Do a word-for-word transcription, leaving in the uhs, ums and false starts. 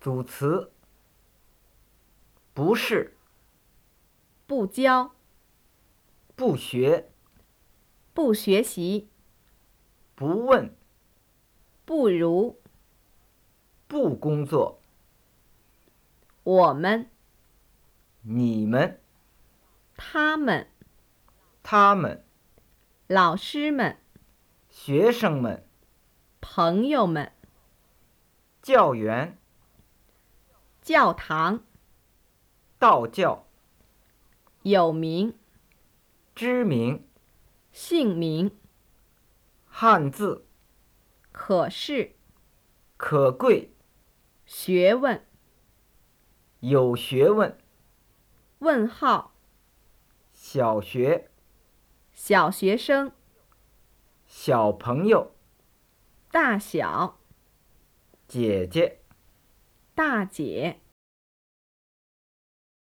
组词：不是、 不教、 不学、 不学习、 不问、 不如、 不工作、 我们、 你们、 他们、 他们、 老师们、 学生们、 朋友们、 教员、 教堂、 道教、 有名、 知名、 姓名、 汉字、 可是、 可贵、 学问、 有学问、 问号、 小学、 小学生、 小朋友、 大小、 姐姐。 大姐。